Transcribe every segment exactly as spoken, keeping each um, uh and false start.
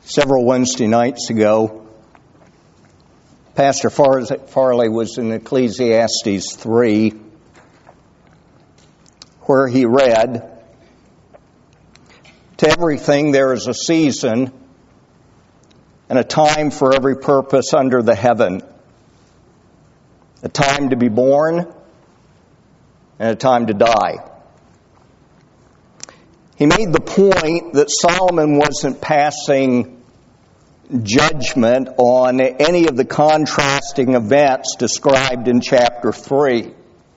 Several Wednesday nights ago, Pastor Farley was in Ecclesiastes three, where he read, "To everything there is a season and a time for every purpose under the heaven, a time to be born and a time to die." He made the point that Solomon wasn't passing judgment on any of the contrasting events described in chapter three.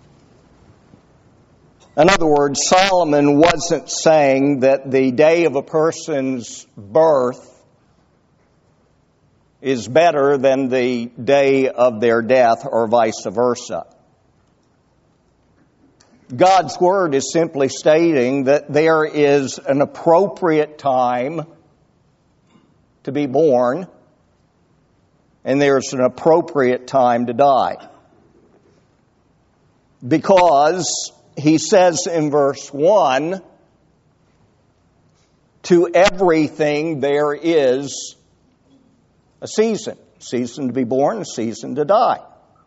In other words, Solomon wasn't saying that the day of a person's birth is better than the day of their death or vice versa. God's Word is simply stating that there is an appropriate time to be born, and there's an appropriate time to die. Because he says in verse one, to everything there is a season. A season to be born, a season to die.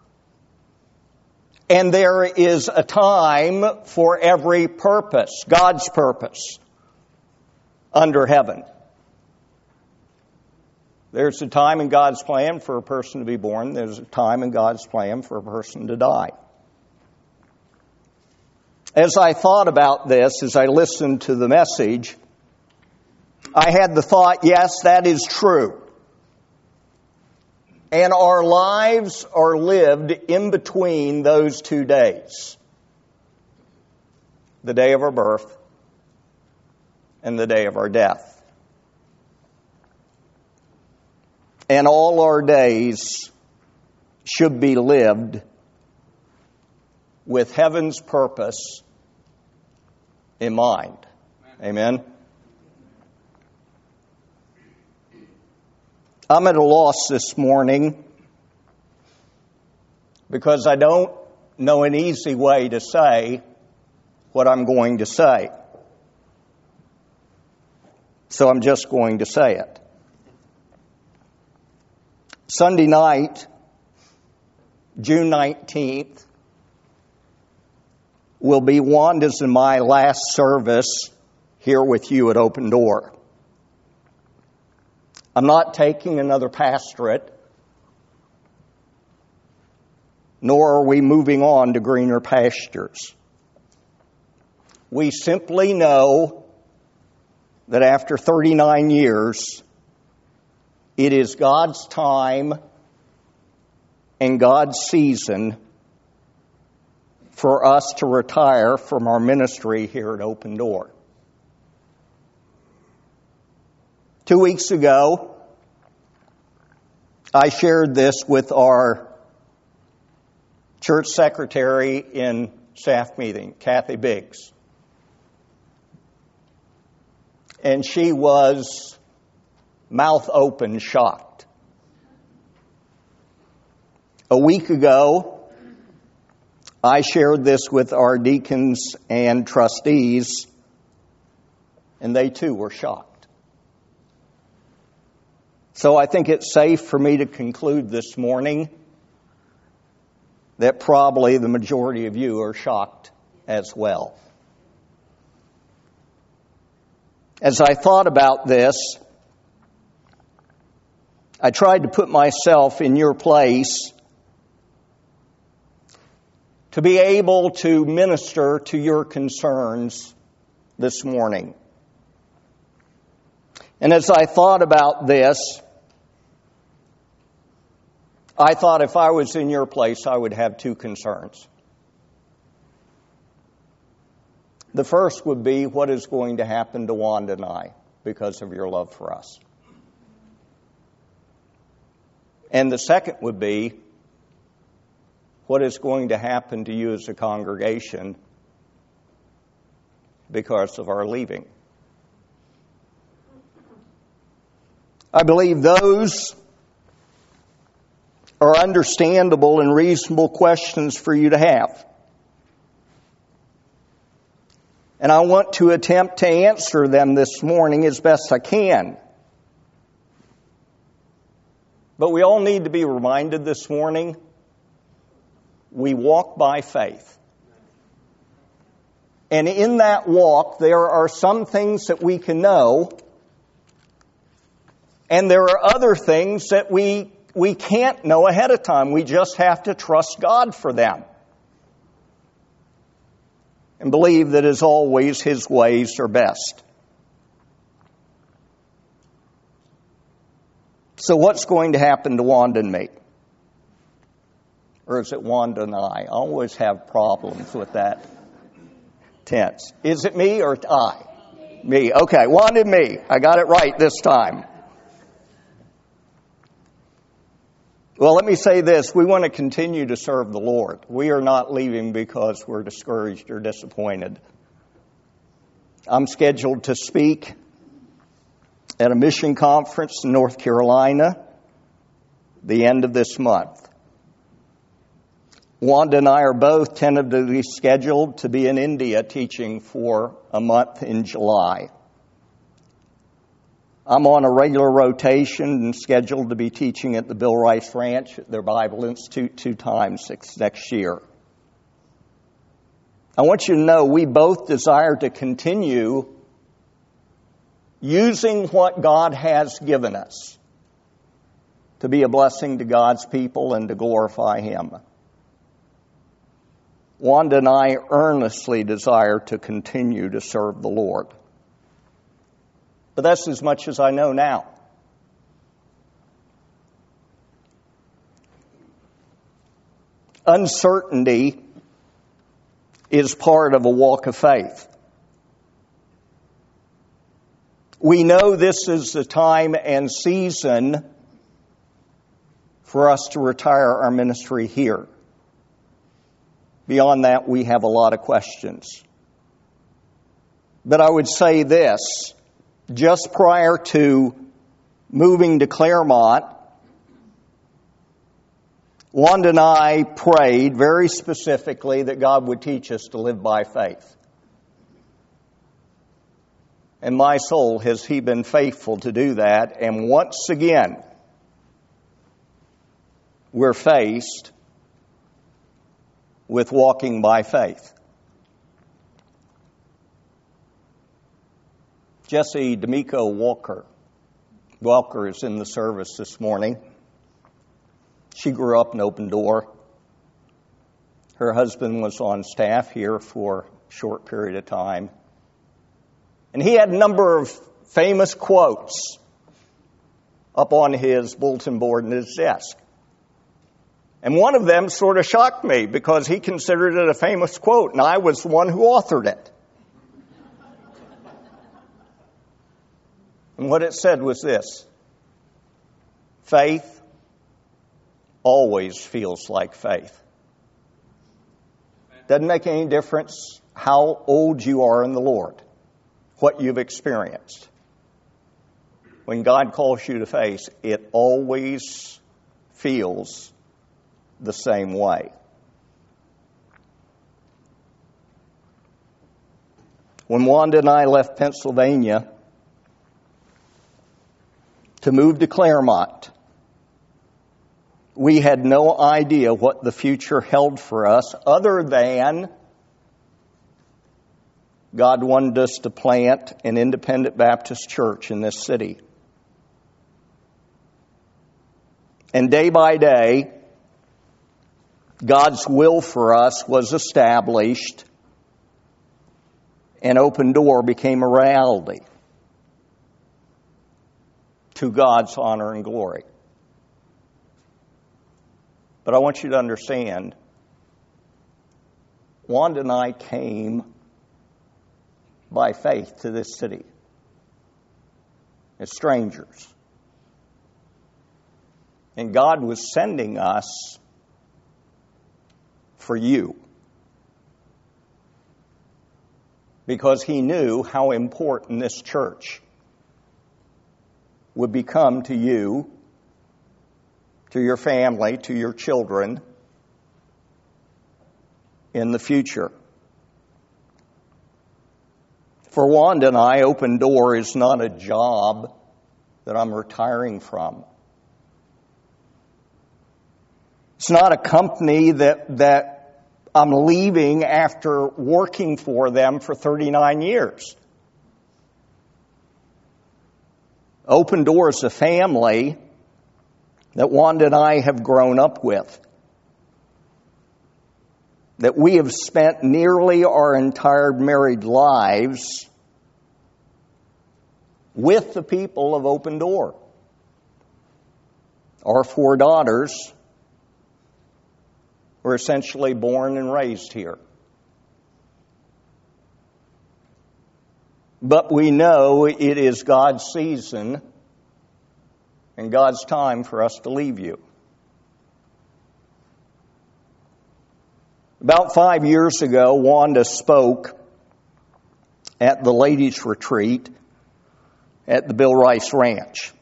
And there is a time for every purpose, God's purpose, under heaven. There's a time in God's plan for a person to be born. There's a time in God's plan for a person to die. As I thought about this, as I listened to the message, I had the thought, yes, that is true. And our lives are lived in between those two days. The day of our birth and the day of our death. And all our days should be lived with heaven's purpose in mind. Amen? I'm at a loss this morning because I don't know an easy way to say what I'm going to say. So I'm just going to say it. Sunday night, June nineteenth, will be Wanda's and my last service here with you at Open Door. I'm not taking another pastorate, nor are we moving on to greener pastures. We simply know that after thirty-nine years, it is God's time and God's season for us to retire from our ministry here at Open Door. Two weeks ago, I shared this with our church secretary in staff meeting, Kathy Biggs. And she was mouth open, shocked. A week ago, I shared this with our deacons and trustees, and they too were shocked. So I think it's safe for me to conclude this morning that probably the majority of you are shocked as well. As I thought about this, I tried to put myself in your place to be able to minister to your concerns this morning. And as I thought about this, I thought if I was in your place, I would have two concerns. The first would be what is going to happen to Wanda and I because of your love for us. And the second would be what is going to happen to you as a congregation because of our leaving. I believe those are understandable and reasonable questions for you to have. And I want to attempt to answer them this morning as best I can. But we all need to be reminded this morning, we walk by faith. And in that walk, there are some things that we can know, and there are other things that we, we can't know ahead of time. We just have to trust God for them. And believe that, as always, His ways are best. So what's going to happen to Wanda and me? Or is it Wanda and I? I always have problems with that tense. Is it me or I? Me. Okay, Wanda and me. I got it right this time. Well, let me say this. We want to continue to serve the Lord. We are not leaving because we're discouraged or disappointed. I'm scheduled to speak at a mission conference in North Carolina the end of this month. Wanda and I are both tentatively scheduled to be in India teaching for a month in July. I'm on a regular rotation and scheduled to be teaching at the Bill Rice Ranch at their Bible Institute two times next year. I want you to know we both desire to continue using what God has given us to be a blessing to God's people and to glorify Him. Wanda and I earnestly desire to continue to serve the Lord. But that's as much as I know now. Uncertainty is part of a walk of faith. We know this is the time and season for us to retire our ministry here. Beyond that, we have a lot of questions. But I would say this, just prior to moving to Claremont, Wanda and I prayed very specifically that God would teach us to live by faith. And my soul, has He been faithful to do that. And once again, we're faced with walking by faith. Jesse D'Amico Walker. Walker is in the service this morning. She grew up in Open Door. Her husband was on staff here for a short period of time. And he had a number of famous quotes up on his bulletin board in his desk. And one of them sort of shocked me because he considered it a famous quote, and I was the one who authored it. And what it said was this: faith always feels like faith. Doesn't make any difference how old you are in the Lord, what you've experienced. When God calls you to faith, it always feels the same way. When Wanda and I left Pennsylvania to move to Claremont, we had no idea what the future held for us other than God wanted us to plant an independent Baptist church in this city. And day by day, God's will for us was established, and Open Door became a reality to God's honor and glory. But I want you to understand, Wanda and I came by faith to this city as strangers. And God was sending us for you, because He knew how important this church would become to you, to your family, to your children in the future. For Wanda and I, Open Door is not a job that I'm retiring from. It's not a company that, that I'm leaving after working for them for thirty-nine years. Open Door is a family that Wanda and I have grown up with, that we have spent nearly our entire married lives with the people of Open Door. Our four daughters were essentially born and raised here. But we know it is God's season and God's time for us to leave you. About five years ago, Wanda spoke at the ladies' retreat at the Bill Rice Ranch.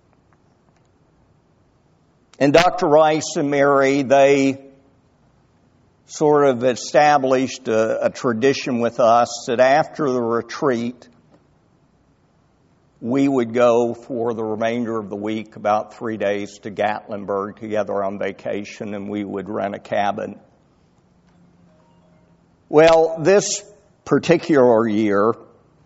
And Doctor Rice and Mary, they sort of established a, a tradition with us that after the retreat, we would go for the remainder of the week, about three days, to Gatlinburg together on vacation, and we would rent a cabin. Well, this particular year,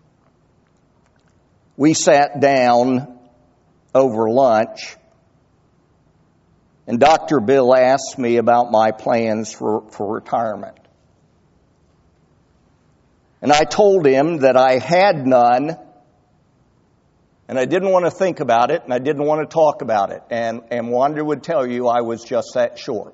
we sat down over lunch, and Doctor Bill asked me about my plans for, for retirement. And I told him that I had none, and I didn't want to think about it, and I didn't want to talk about it. And, and Wanda would tell you I was just that short.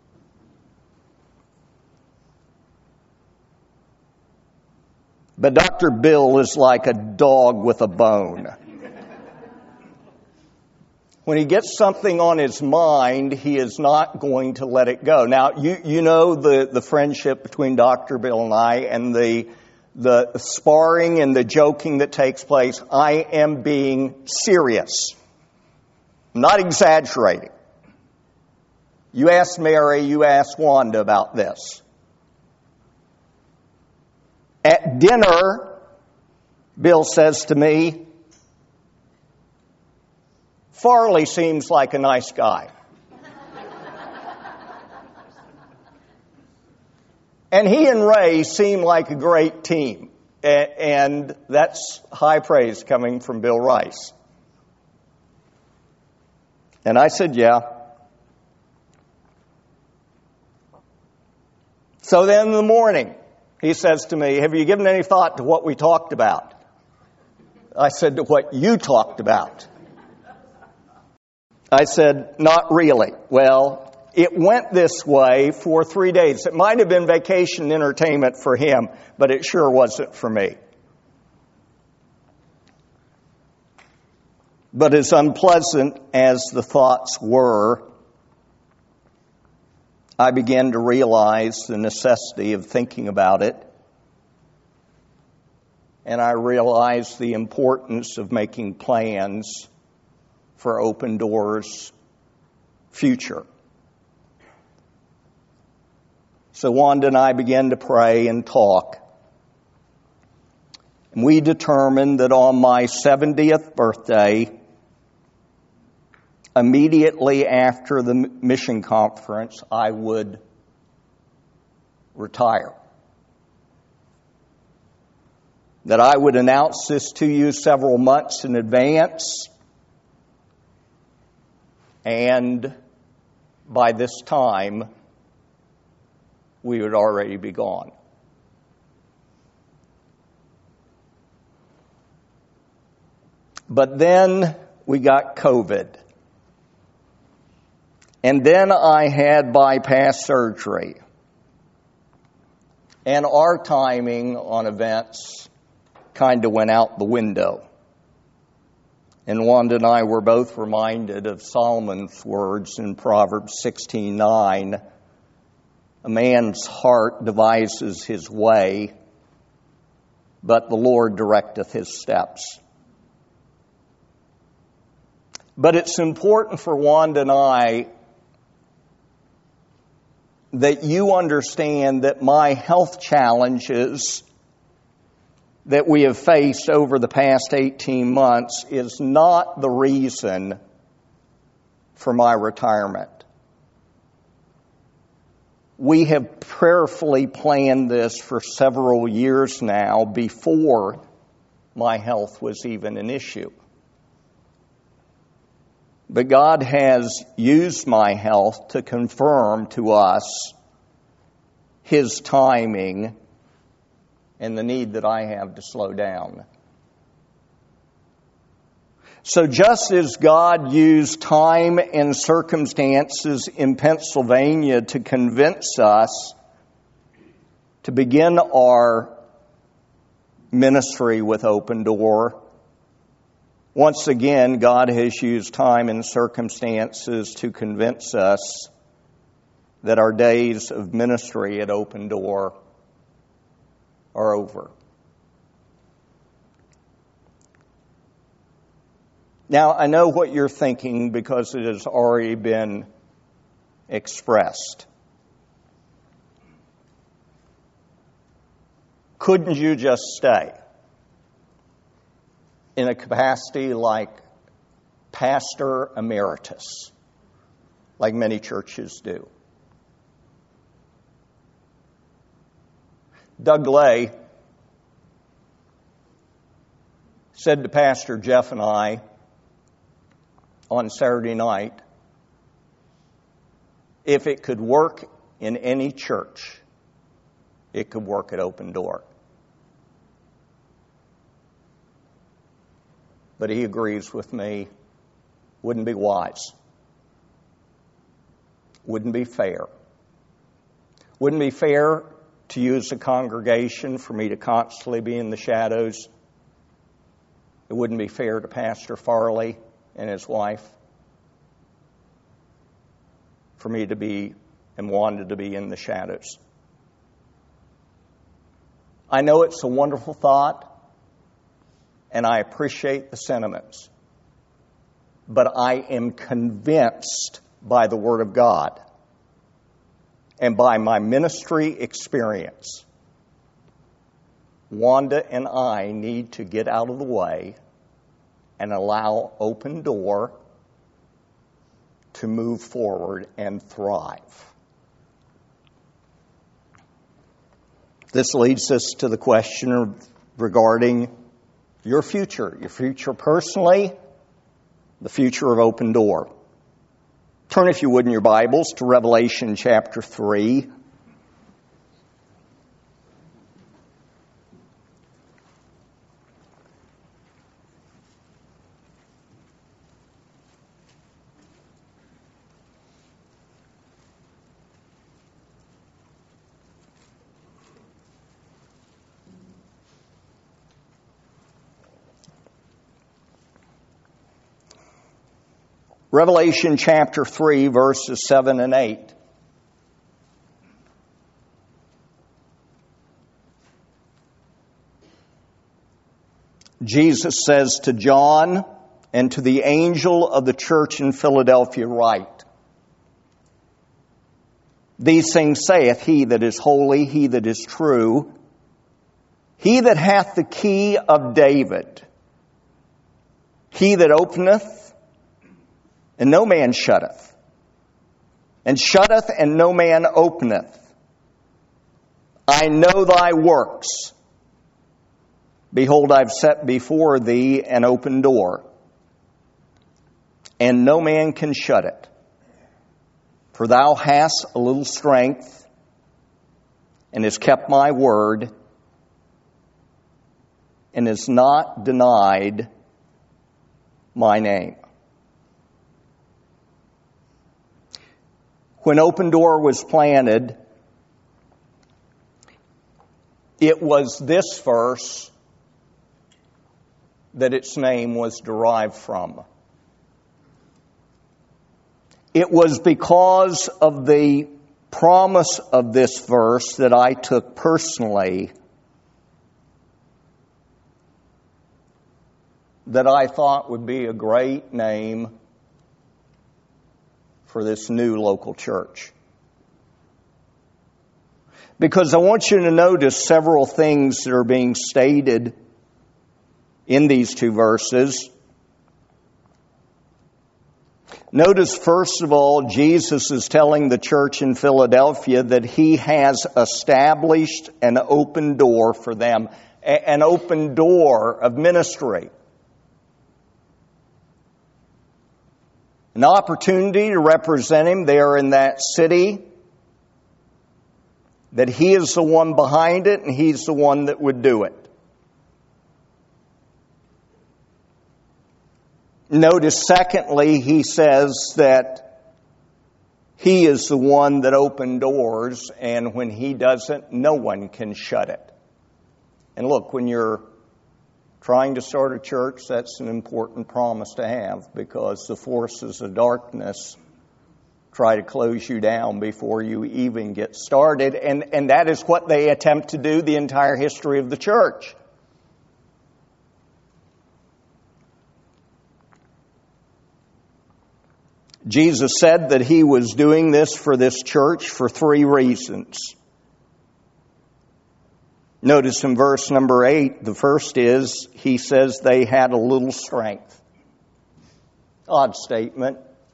But Doctor Bill is like a dog with a bone. When he gets something on his mind, he is not going to let it go. Now, you, you know the, the friendship between Doctor Bill and I, and the, the sparring and the joking that takes place. I am being serious. I'm not exaggerating. You asked Mary, you asked Wanda about this. At dinner, Bill says to me, Farley seems like a nice guy. And he and Ray seem like a great team. And that's high praise coming from Bill Rice. And I said, yeah. So then in the morning, he says to me, have you given any thought to what we talked about? I said, to what you talked about. I said, not really. Well, it went this way for three days. It might have been vacation entertainment for him, but it sure wasn't for me. But as unpleasant as the thoughts were, I began to realize the necessity of thinking about it. And I realized the importance of making plans for Open Doors' future. So Wanda and I began to pray and talk. And we determined that on my seventieth birthday, immediately after the mission conference, I would retire. That I would announce this to you several months in advance. And by this time, we would already be gone. But then we got COVID. And then I had bypass surgery. And our timing on events kind of went out the window. And Wanda and I were both reminded of Solomon's words in Proverbs sixteen nine. A man's heart devises his way, but the Lord directeth his steps. But it's important for Wanda and I that you understand that my health challenges that we have faced over the past eighteen months is not the reason for my retirement. we have prayerfully planned this for several years now before my health was even an issue. But God has used my health to confirm to us His timing and the need that I have to slow down. So just as God used time and circumstances in Pennsylvania to convince us to begin our ministry with Open Door, once again, God has used time and circumstances to convince us that our days of ministry at Open Door are over. Now, I know what you're thinking because it has already been expressed. Couldn't you just stay in a capacity like pastor emeritus, like many churches do? Doug Lay said to Pastor Jeff and I on Saturday night, if it could work in any church, it could work at Open Door. But he agrees with me, wouldn't be wise. Wouldn't be fair. Wouldn't be fair to use a congregation for me to constantly be in the shadows. It wouldn't be fair to Pastor Farley and his wife for me to be and wanted to be in the shadows. I know it's a wonderful thought, and I appreciate the sentiments, but I am convinced by the Word of God and by my ministry experience, Wanda and I need to get out of the way and allow Open Door to move forward and thrive. This leads us to the question regarding your future, your future personally, the future of Open Door. Turn, if you would, in your Bibles to Revelation chapter three. Revelation chapter three, verses seven and eight. Jesus says to John and to the angel of the church in Philadelphia, write, These things saith he that is holy, he that is true, he that hath the key of David, he that openeth, and no man shutteth, and shutteth, and no man openeth. I know thy works. Behold, I've set before thee an open door, and no man can shut it. For thou hast a little strength, and hast kept my word, and hast not denied my name. When Open Door was planted, it was this verse that its name was derived from. It was because of the promise of this verse that I took personally that I thought would be a great name for this new local church. Because I want you to notice several things that are being stated in these two verses. Notice, first of all, Jesus is telling the church in Philadelphia that He has established an open door for them, an open door of ministry. An opportunity to represent Him there in that city, that He is the one behind it and He's the one that would do it. Notice, secondly, He says that He is the one that opened doors, and when He doesn't, no one can shut it. And look, when you're trying to start a church, that's an important promise to have, because the forces of darkness try to close you down before you even get started, and, and that is what they attempt to do the entire history of the church. Jesus said that He was doing this for this church for three reasons. Notice in verse number eight, the first is, He says they had a little strength. Odd statement.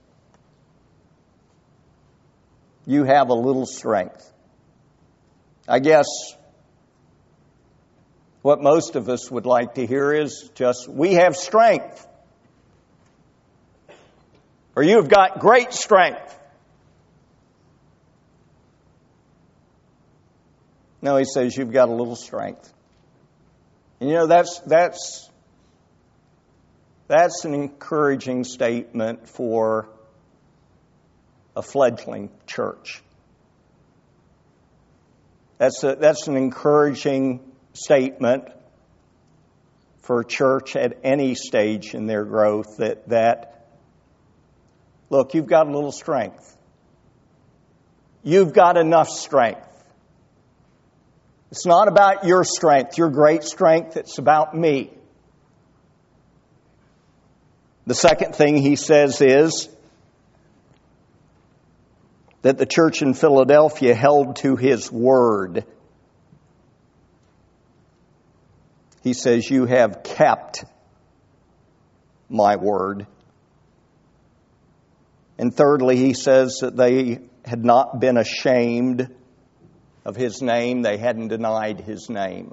You have a little strength. I guess what most of us would like to hear is just, we have strength. Or you've got great strength. No, He says you've got a little strength. And you know, that's that's that's an encouraging statement for a fledgling church. That's a, that's an encouraging statement for a church at any stage in their growth, that that look, you've got a little strength. You've got enough strength. It's not about your strength, your great strength. It's about me. The second thing He says is that the church in Philadelphia held to His word. He says, you have kept my word. And thirdly, He says that they had not been ashamed of His name. They hadn't denied His name.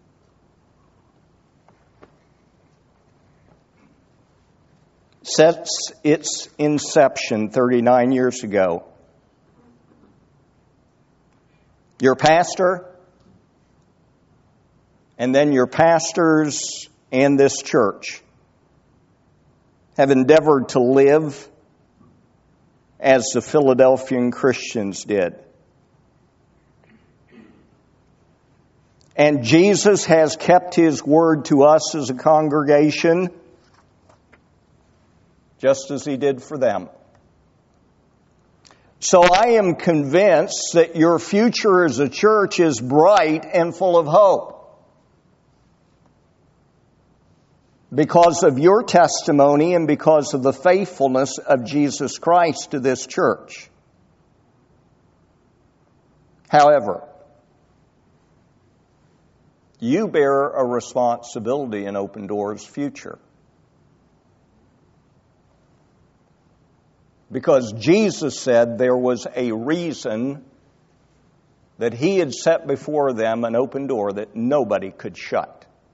Since its inception thirty-nine years ago, your pastor, and then your pastors and this church have endeavored to live as the Philadelphian Christians did. And Jesus has kept His word to us as a congregation, just as He did for them. So I am convinced that your future as a church is bright and full of hope, because of your testimony and because of the faithfulness of Jesus Christ to this church. However, you bear a responsibility in Open Doors' future. Because Jesus said there was a reason that He had set before them an open door that nobody could shut.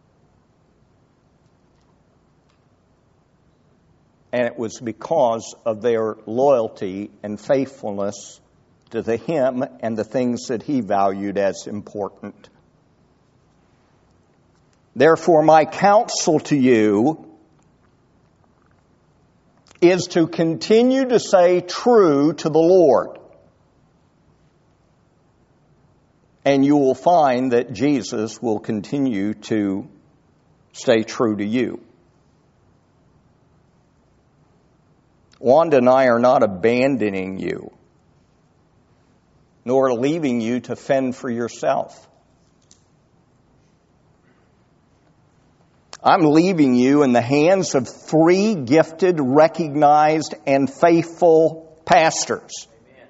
And it was because of their loyalty and faithfulness to the Him and the things that He valued as important. Therefore, my counsel to you is to continue to stay true to the Lord. And you will find that Jesus will continue to stay true to you. Wanda and I are not abandoning you, nor leaving you to fend for yourself. I'm leaving you in the hands of three gifted, recognized, and faithful pastors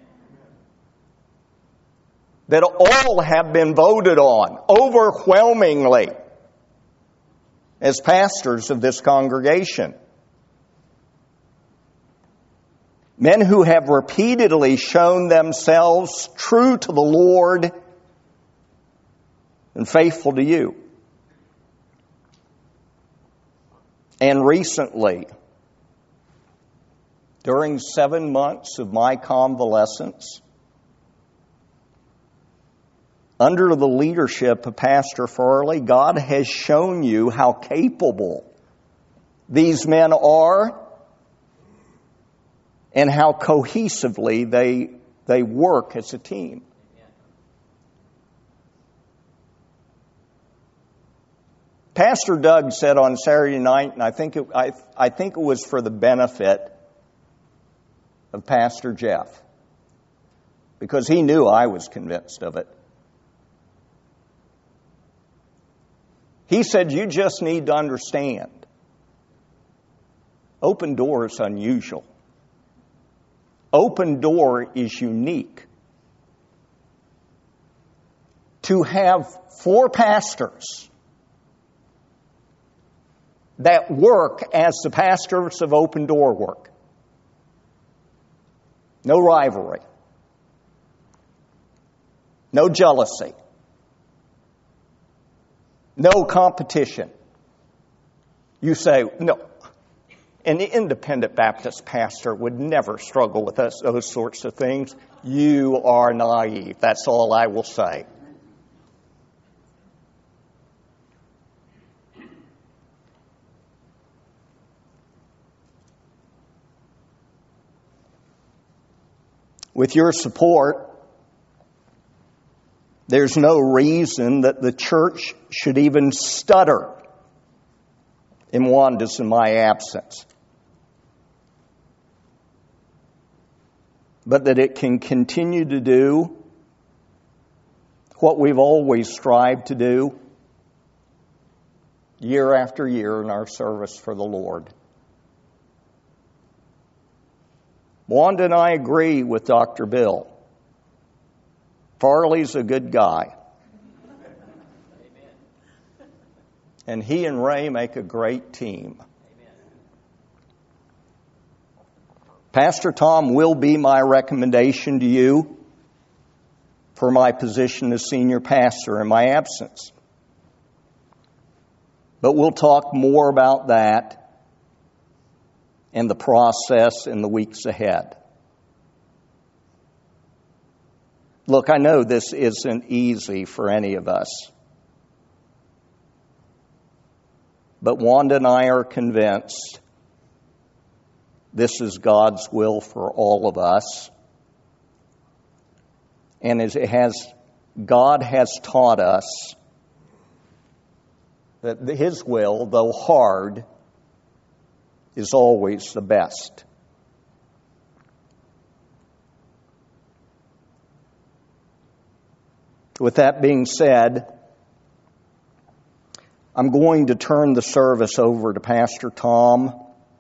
that all have been voted on overwhelmingly as pastors of this congregation. Men who have repeatedly shown themselves true to the Lord and faithful to you. And recently, during seven months of my convalescence, under the leadership of Pastor Farley, God has shown you how capable these men are and how cohesively they, they work as a team. Pastor Doug said on Saturday night, and I think it, I, I think it was for the benefit of Pastor Jeff, because he knew I was convinced of it. He said, you just need to understand, Open Door is unusual. Open Door is unique. To have four pastors that work as the pastors of Open Door work. No rivalry. No jealousy. No competition. You say, no, an independent Baptist pastor would never struggle with us, those sorts of things. You are naive. That's all I will say. With your support, there's no reason that the church should even stutter in Wanda's and my absence, but that it can continue to do what we've always strived to do year after year in our service for the Lord. Wanda and I agree with Doctor Bill. Farley's a good guy. Amen. And he and Ray make a great team. Amen. Pastor Tom will be my recommendation to you for my position as senior pastor in my absence. But we'll talk more about that and the process in the weeks ahead. Look, I know this isn't easy for any of us, but Wanda and I are convinced this is God's will for all of us. And as it has, God has taught us that His will, though hard, is always the best. With that being said, I'm going to turn the service over to Pastor Tom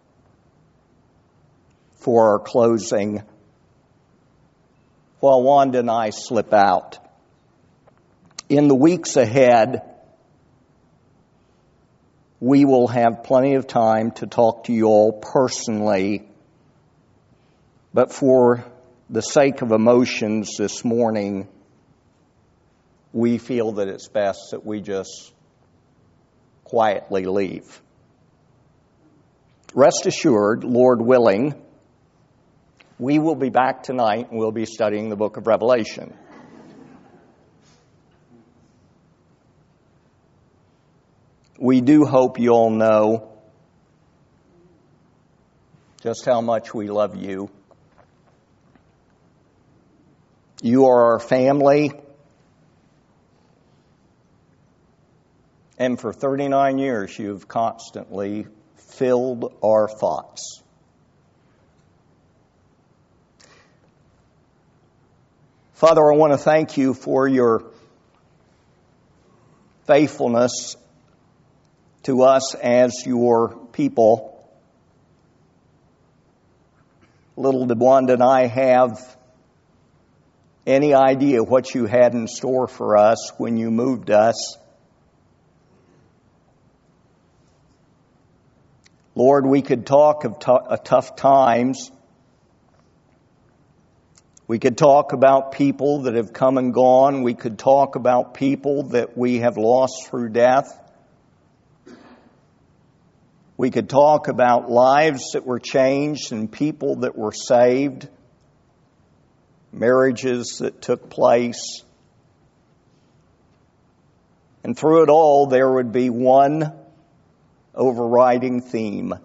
for our closing while Wanda and I slip out. In the weeks ahead, we will have plenty of time to talk to you all personally, but for the sake of emotions this morning, we feel that it's best that we just quietly leave. Rest assured, Lord willing, we will be back tonight and we'll be studying the book of Revelation. We do hope you all know just how much we love you. You are our family. And for thirty-nine years, you've constantly filled our thoughts. Father, I want to thank you for your faithfulness to us as your people. Little did Wanda and I have any idea what you had in store for us when you moved us. Lord, we could talk of, t- of tough times, We could talk about people that have come and gone. We could talk about people that we have lost through death. We could talk about lives that were changed and people that were saved, marriages that took place. And through it all, there would be one overriding theme.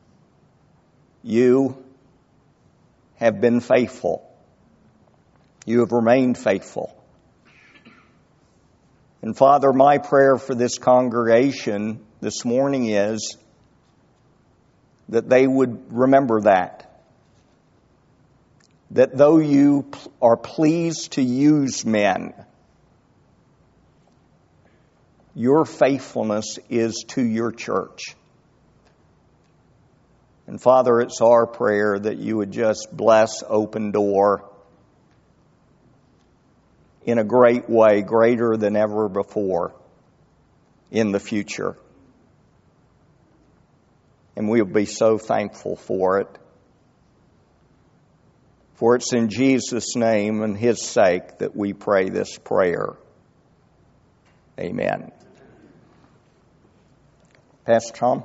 You have been faithful. You have remained faithful. And Father, my prayer for this congregation this morning is that they would remember that. That though you are pleased to use men, your faithfulness is to your church. And Father, it's our prayer that you would just bless Open Door in a great way, greater than ever before in the future. And we'll be so thankful for it. For it's in Jesus' name and His sake that we pray this prayer. Amen. Pastor Tom?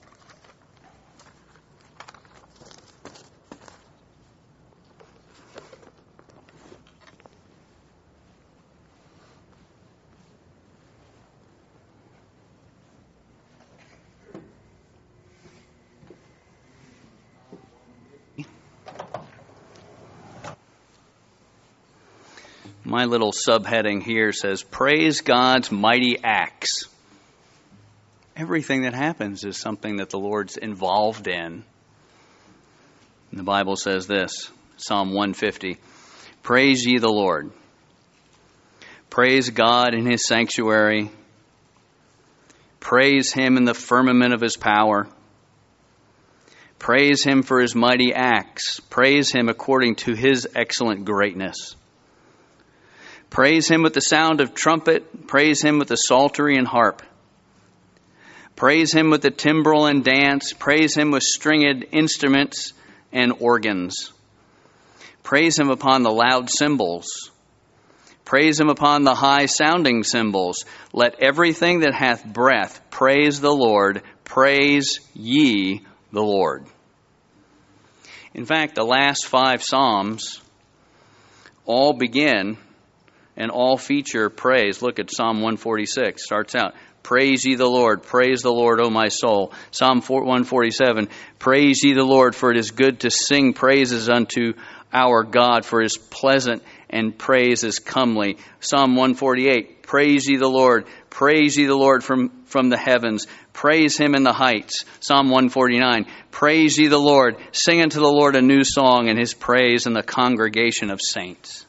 My little subheading here says, Praise God's mighty acts. Everything that happens is something that the Lord's involved in. And the Bible says this, Psalm one fifty, Praise ye the Lord. Praise God in His sanctuary. Praise Him in the firmament of His power. Praise Him for His mighty acts. Praise Him according to His excellent greatness. Praise Him with the sound of trumpet. Praise Him with the psaltery and harp. Praise Him with the timbrel and dance. Praise Him with stringed instruments and organs. Praise Him upon the loud cymbals. Praise Him upon the high sounding cymbals. Let everything that hath breath praise the Lord. Praise ye the Lord. In fact, the last five Psalms all begin and all feature praise. Look at Psalm one forty-six. Starts out, Praise ye the Lord. Praise the Lord, O my soul. Psalm one forty-seven. Praise ye the Lord, for it is good to sing praises unto our God, for His pleasant and praise is comely. Psalm one forty-eight. Praise ye the Lord. Praise ye the Lord from, from the heavens. Praise Him in the heights. Psalm one forty-nine. Praise ye the Lord. Sing unto the Lord a new song, and His praise in the congregation of saints.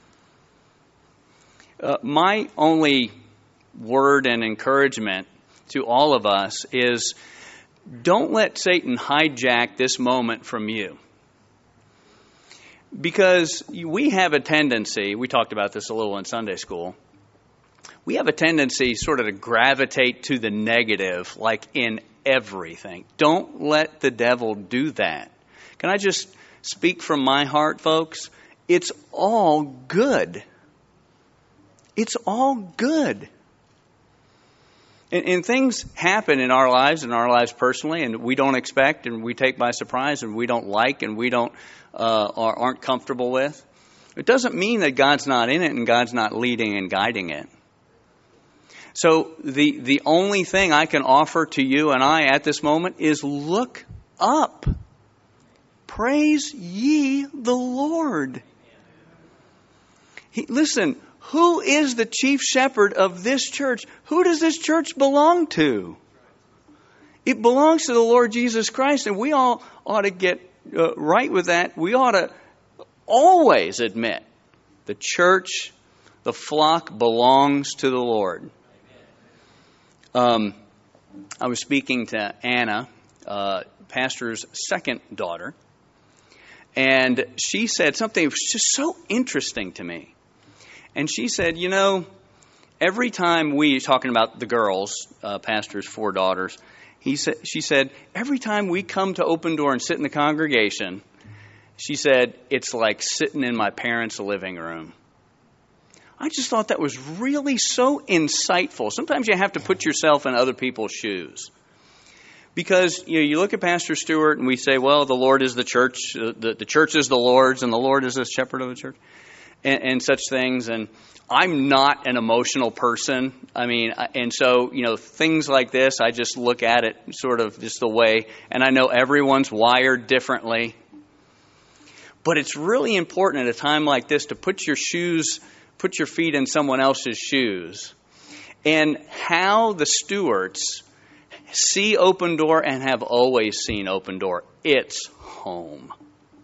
Uh, my only word and encouragement to all of us is don't let Satan hijack this moment from you. Because we have a tendency, we talked about this a little in Sunday school, we have a tendency sort of to gravitate to the negative, like in everything. Don't let the devil do that. Can I just speak from my heart, folks? It's all good. It's all good. And, and things happen in our lives, in our lives personally, and we don't expect, and we take by surprise, and we don't like, and we don't uh, or aren't comfortable with. It doesn't mean that God's not in it and God's not leading and guiding it. So the the only thing I can offer to you and I at this moment is look up. Praise ye the Lord. He, listen, who is the chief shepherd of this church? Who does this church belong to? It belongs to the Lord Jesus Christ, and we all ought to get uh, right with that. We ought to always admit the church, the flock belongs to the Lord. Um, I was speaking to Anna, uh, pastor's second daughter, and she said something that was just so interesting to me. And she said, you know, every time we, talking about the girls, uh, pastor's four daughters, he said, she said, every time we come to Open Door and sit in the congregation, She said, it's like sitting in my parents' living room. I just thought that was really so insightful. Sometimes you have to put yourself in other people's shoes. Because you know, you look at Pastor Stewart and we say, well, the Lord is the church, the, the church is the Lord's, and the Lord is the shepherd of the church, and, and such things. And I'm not an emotional person. I mean, and so, you know, things like this, I just look at it sort of just the way, and I know everyone's wired differently. But it's really important at a time like this to put your shoes, put your feet in someone else's shoes. And how the Stewarts see Open Door and have always seen Open Door. It's home.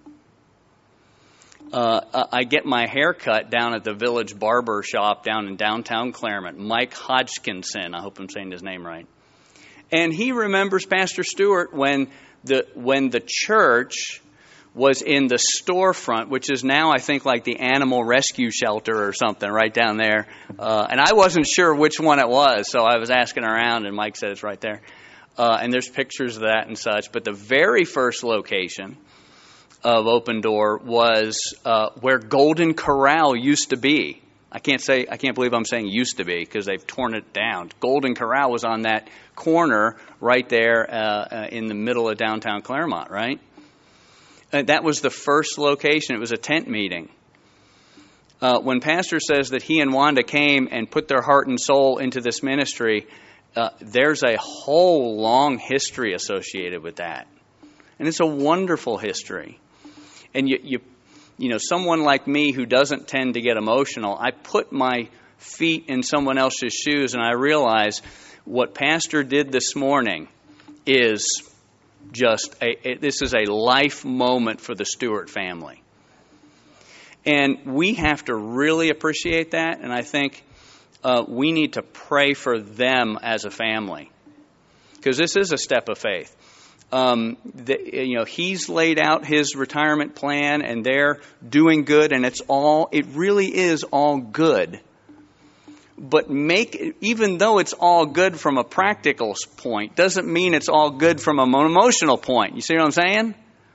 Uh, I get my hair cut down at the Village Barber Shop down in downtown Claremont. Mike Hodgkinson, I hope I'm saying his name right. And he remembers Pastor Stewart when the when the church was in the storefront, which is now, I think, like the animal rescue shelter or something right down there. Uh, and I wasn't sure which one it was, so I was asking around, and Mike said it's right there. Uh, and there's pictures of that and such. But the very first location of Open Door was uh, where Golden Corral used to be. I can't say, I can't believe I'm saying used to be because they've torn it down. Golden Corral was on that corner right there uh, uh, in the middle of downtown Claremont, right? Uh, that was the first location. It was a tent meeting. Uh, when Pastor says that he and Wanda came and put their heart and soul into this ministry, uh, there's a whole long history associated with that. And it's a wonderful history. And you, you, you know, someone like me who doesn't tend to get emotional, I put my feet in someone else's shoes and I realize what Pastor did this morning is just a, it, this is a life moment for the Stewart family. And we have to really appreciate that. And I think uh, we need to pray for them as a family. Because this is a step of faith. Um, the, you know, he's laid out his retirement plan and they're doing good. And it's all, it really is all good. But make, even though it's all good from a practical point, doesn't mean it's all good from an emotional point. You see what I'm saying?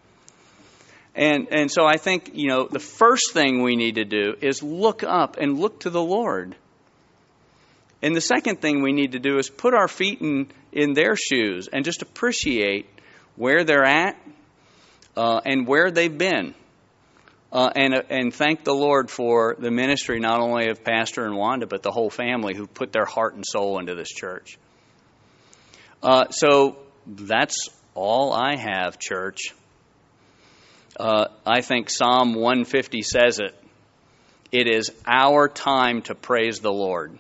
And and so I think, you know, the first thing we need to do is look up and look to the Lord. And the second thing we need to do is put our feet in, in their shoes and just appreciate where they're at uh, and where they've been. Uh, and and thank the Lord for the ministry, not only of Pastor and Wanda, but the whole family who put their heart and soul into this church. Uh, so that's all I have, church. Uh, I think Psalm one fifty says it. It is our time to praise the Lord.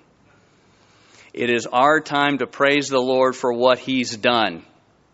It is our time to praise the Lord for what He's done.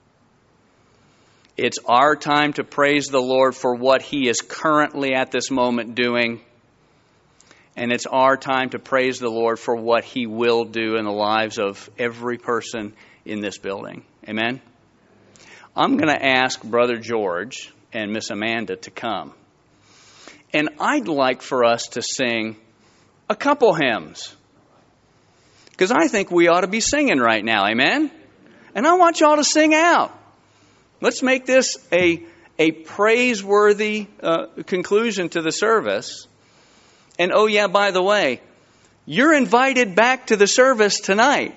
It's our time to praise the Lord for what He is currently at this moment doing. And it's our time to praise the Lord for what He will do in the lives of every person in this building. Amen? I'm going to ask Brother George and Miss Amanda to come. And I'd like for us to sing a couple hymns. Because I think we ought to be singing right now. Amen? And I want y'all to sing out. Let's make this a, a praiseworthy uh, conclusion to the service. And oh yeah, by the way, you're invited back to the service tonight.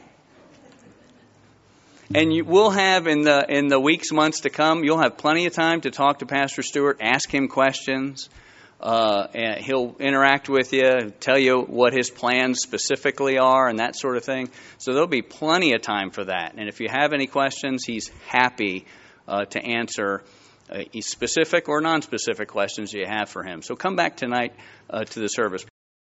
And you will have in the in the weeks, months to come, you'll have plenty of time to talk to Pastor Stewart, ask him questions. Uh, and he'll interact with you, tell you what his plans specifically are and that sort of thing. So there'll be plenty of time for that. And if you have any questions, he's happy Uh, to answer uh, specific or non-specific questions you have for him. So come back tonight uh, to the service.